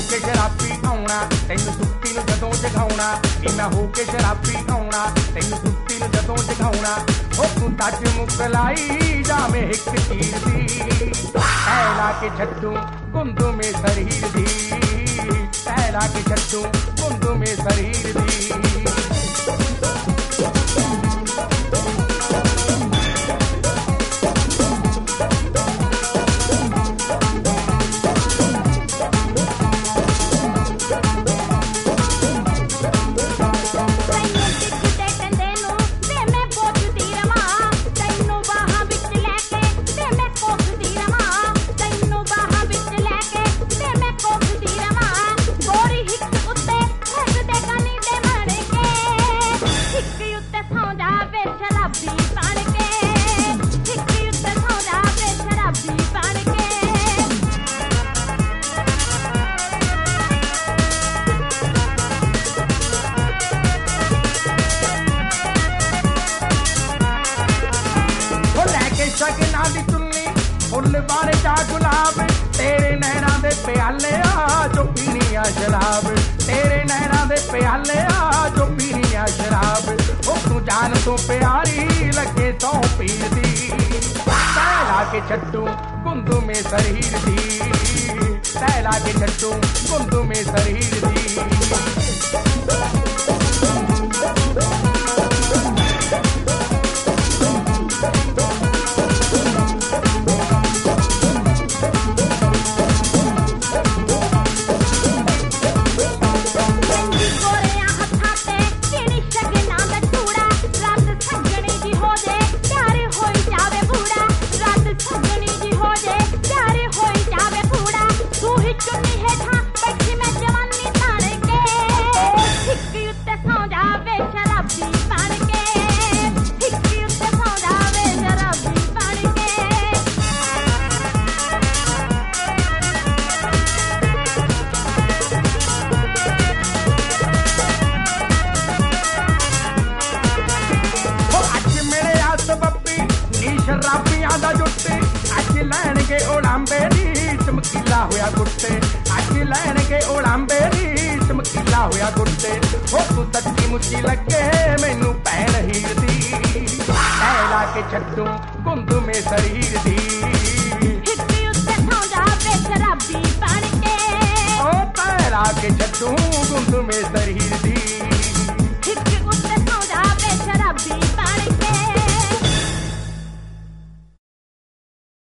के शराबी आउणा तैनूं सुੱਤੀ ਨੂੰ ਜਦੋਂ ਜਗਾਉਣਾ ਨੀ ਮੈਂ ਹੋ ਕੇ ਸ਼ਰਾਬੀ ਆਉਣਾ ਤੈਨੂੰ ਸੁੱਤੀ ਨੂੰ ਜਦੋਂ ਜਗਾਉਣਾ ਉਹ ਤੂੰ ਟੱਚ ਮੁਕਲਾਈ ਜਾਵੇਂ ਇੱਕ ਚੀਰ ਦੀ ਐ ਲਾ ਕੇ ਛੱਡੂ ਗੁੰਦੂ ਮੇ ਸਰੀਰ ਦੀ ਐ ਲਾ ਕੇ ਛੱਡੂ ਗੁੰਦੂ ਮੇ ਸਰੀਰ ਦੀ ਸ਼ਗਨਾਂ ਦੀ ਚੁੰਨੀ ਫੁੱਲ ਬਾਰੇ ਜਾ ਗੁਲਾਬ ਤੇਰੇ ਨੈਣਾਂ ਦੇ ਪਿਆਲੇ ਆ ਜੋ ਪੀਣੀਆਂ ਸ਼ਰਾਬ ਤੇਰੇ ਨੈਣਾਂ ਦੇ ਪਿਆਲੇ ਆ ਜੋ ਪੀਣੀਆਂ ਸ਼ਰਾਬ ਉਹ ਤੂੰ ਜਾਨ ਤੋਂ ਪਿਆਰੀ ਲੱਗੇ ਸੌ ਪੀਰ ਦੀ ਤੈ ਲਾ ਕੇ ਛੱਡੂ ਗੁੰਦੂ ਮੇ ਸਰੀਰ ਦੀ ਤੈ ਲਾ ਕੇ ਛੱਡੂ ਗੁੰਦੂ ਮੇ ਸਰੀਰ ਦੀ ਸ਼ਰਾਬੀਆਂ ਦਾ ਜੁੱਤੇ ਅੱਜ ਲੈਣਗੇ ਉਲਾਂਬੇ ਨੀ ਚਮਕੀਲਾ ਹੋਇਆ ਗੁੱਟੇ ਅੱਜ ਲੈਣਗੇ ਉਲਾਂਬੇ ਨੀ ਚਮਕੀਲਾ ਹੋਇਆ ਗੁੱਟੇ ਉਹ ਤੂੰ ਸੱਚੀ ਮੁੱਚੀ ਲੱਗੇ ਮੈਨੂੰ ਭੈਣ ਹੀਰ ਦੀ ਐ ਲਾ ਕੇ ਛੱਡੂ ਗੁੰਦੂ ਮੇ ਸਰੀਰ ਦੀ ਹਿੱਕੀ ਉੱਤੇ ਸੌਂ ਜਾ ਵੇ ਸ਼ਰਾਬੀ ਬਣ ਕੇ ਉਹ ਤੈ ਲਾ ਕੇ ਛੱਡੂ ਗੁੰਦੂ ਮੇ